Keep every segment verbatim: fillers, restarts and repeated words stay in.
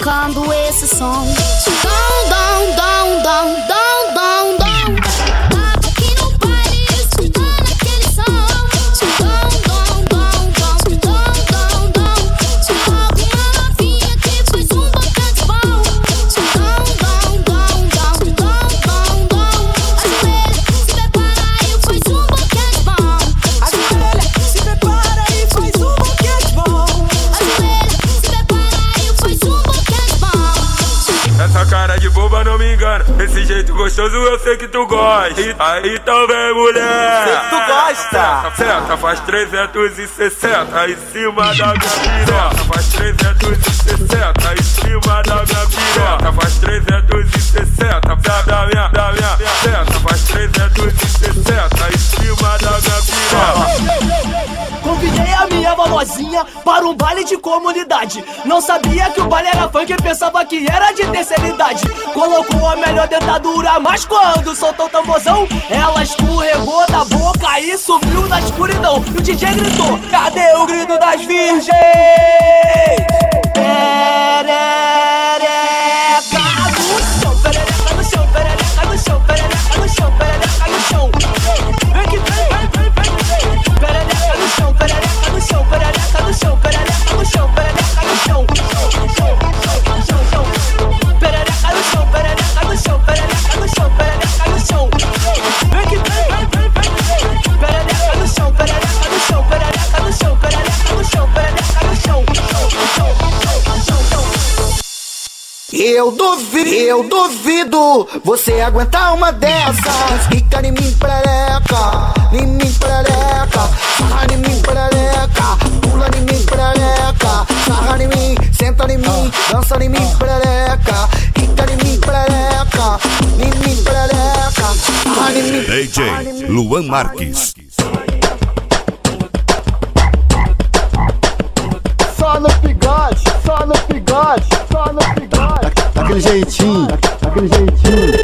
tocando esse som. Dom, dom, dom, dom, dom, dom, dom. Tava aqui no baile escutando aquele som. Dom, dom, dom, dom, dom, dom, dom. Alguma novinha que faz um bocado bom. Dom, dom, dom, dom, dom, dom, dom. Ajoelha, se prepara e faz um boquete bom. Ajoelha, se prepara e faz um boquete bom. Essa cara de boba não me engana. Esse jeito gostoso eu sei que tu gosta. E aí então vem, mulher. Sei que tu gosta. Senta, faz trezentos e sessenta em cima da minha piroca. Faz trezentos e sessenta em cima da minha piroca. Faz trezentos e sessenta da minha, da minha, senta. Faz trezentos e sessenta em cima da minha piroca. Convidei a minha vovozinha para um baile de comunidade. Não sabia que o baile era funk, pensava que era de terceira idade. Colocou a melhor dentadura, mas quando soltou o tamborzão, ela escorregou da boca e subiu na escuridão. E o D J gritou: cadê o grito das virgens? Perereca no chão, perereca no chão, perereca no chão, perereca no chão, perereca no chão. Vem que vem, vem, vem, vem. Perereca no chão, perereca no chão, perereca no chão, perereca no chão, perereca no chão. Perereca no chão, perereca no chão, perereca no chão, perereca no chão. Vem que vem, vem, vem, vem. Perereca no chão, perereca no chão, perereca no chão, perereca no chão, perereca no chão. Eu duvido, eu duvido você aguentar uma dessas. Fica em mim, perereca, em mim, perereca. Sarra em mim, perereca, pula em mim, perereca. Sarra em mim, senta em mim, dança em mim, perereca. Fica em mim, perereca, em mim, perereca. Sarra em mim. D J Luan Marques. Só no bigode, só no bigode, só no bigode. Daquele jeitinho, daquele jeitinho.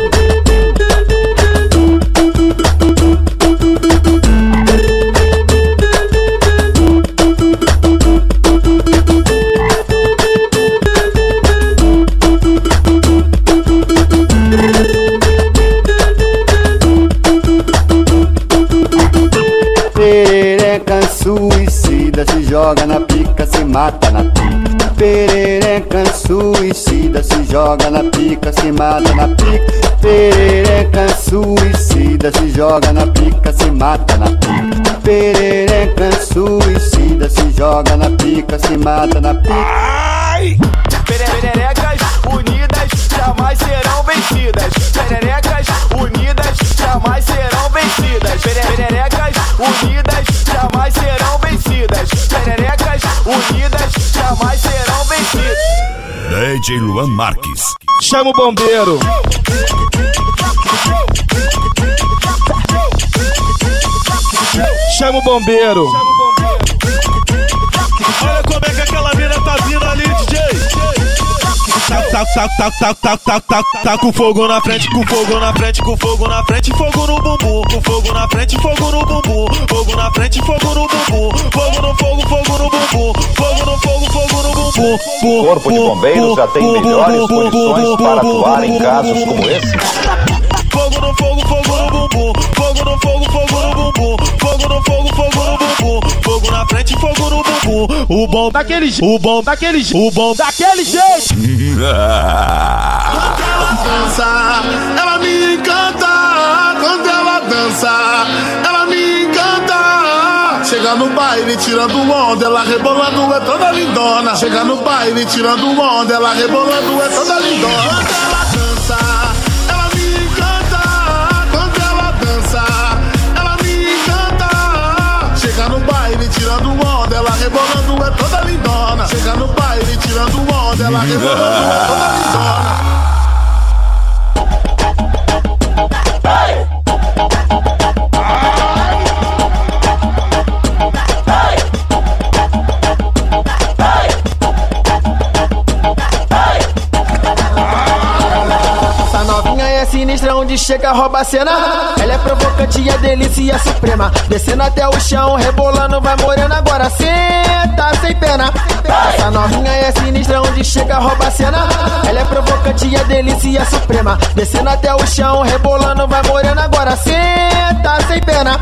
Perereca suicida, se joga na pica, se mata na pica. Perereca suicida, se joga na pica, se mata na pica. Perereca suicida, se joga na pica, se mata na pica. Perereca suicida, se joga na pica, se mata na pica. Ai! Pererecas unidas jamais serão vencidas. Pererecas unidas jamais serão vencidas. Pererecas unidas jamais serão vencidas. Pererecas unidas jamais serão vencidas. D J Luan Marques. Chama o bombeiro. Chama o bombeiro. Olha como é que aquela mina tá vindo ali, D J. Tá, tá, tá, tá, tá, tá, tá, tá, tá com fogo na frente, com fogo na frente, com fogo na frente, fogo no bumbum. Com fogo na frente, fogo no bumbum. Fogo na frente, fogo no bumbum. Fogo no fogo, fogo no bumbum. Fogo no fogo, fogo no bumbum. O Corpo de Bombeiros já tem melhores condições para atuar em casos como esse. Fogo no fogo, fogo no bumbum. Fogo no fogo, fogo no bumbum. Fogo no fogo, fogo no bumbum. Fogo na frente, fogo no bumbum. O bom daquele jeito, o bom daquele jeito, o bom daquele jeito. Quando ela dança, ela me encanta. Quando ela dança, ela me encanta. Chega no baile tirando onda, ela rebolando é toda lindona. Chega no baile tirando onda, ela rebolando é toda lindona. Quando ela dança, ela me encanta. Quando ela dança, ela me encanta. Chega no baile tirando onda, ela rebolando é toda lindona. Chega no baile tirando onda, ela rebolando é toda lindona. Essa novinha é sinistra, onde chega rouba a cena. Ela é provocante e é delícia suprema. Descendo até o chão, rebolando, vai morena. Agora senta sem pena. Essa novinha é sinistra, onde chega rouba a cena. Ela é provocante e é delícia suprema. Descendo até o chão, rebolando, vai morena. Agora senta sem pena.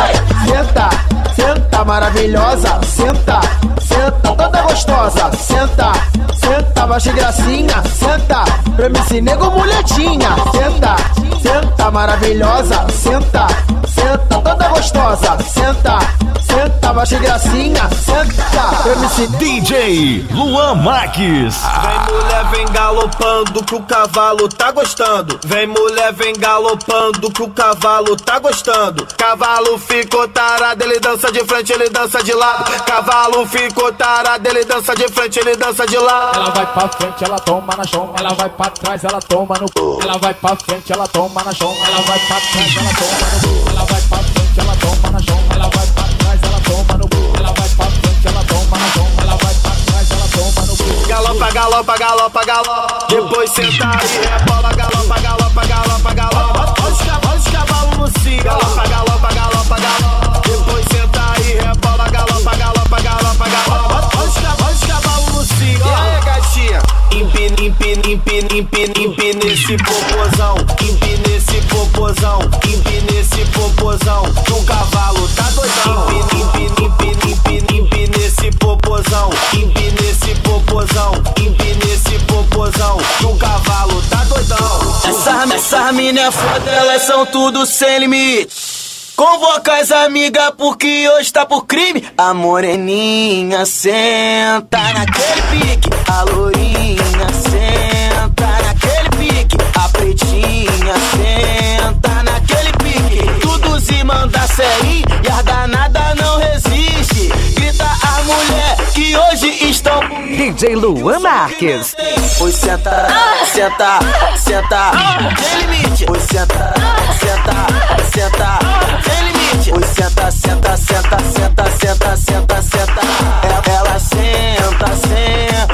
Senta, senta maravilhosa. Senta, senta toda gostosa. Senta, senta baixa gracinha. Senta, pra mim se nego mulhetinha. Senta, senta maravilhosa. Senta, senta toda gostosa. Senta, senta baixa gracinha. Senta, pra mim se... D J Luan Marques. Vem mulher, vem galopando que o cavalo tá gostando. Vem mulher, vem galopando que o cavalo tá gostando. Cavalo ficou tarado, ele dança de frente, ele dança de lado. Cavalo ficou tarado, ele dança de frente, ele dança de lado. Ela vai pra frente, ela toma na chão. Ela vai pra trás, ela toma no cu. Ela vai pra frente, ela toma na chão. Ela vai pra trás, ela toma no cu. Ela vai pra frente, ela toma na chão. Ela vai pra trás, ela toma no cu. Ela vai pra frente, ela toma na chão. Ela vai pra trás, ela toma no cu. Galopa, galopa, galopa, galopa. Depois senta e rebola. Galopa, galopa, galopa, galopa. Olha os cavalos no cio. Galopa, galopa, galopa, galopa. Depois senta e rebola. Galopa, galopa, galopa, galopa. Olha os cavalos no cio. E aí, gatinha? Empina, empina, empina, empina, empina esse popozão. Empina esse popozão. Empina esse popozão. Que o cavalo tá doidão. Empina, empina, empina, empina, empina esse popozão. Empina esse popozão. Empina esse popozão. Que o cavalo tá doidão. Essa, essa mina é foda, elas são tudo sem limite. Convoca as amigas porque hoje tá por crime. A moreninha senta naquele pique. A lourinha senta naquele pique. A pretinha senta naquele pique. Tudo se manda série e a danada não resiste. Grita a mulher que hoje estão... D J Luan Marques. Oi, senta, senta, senta, tem limite. Oi, senta, senta, senta, tem limite. Oi, senta, senta, senta, senta, senta, senta, senta. Ela, ela senta, senta.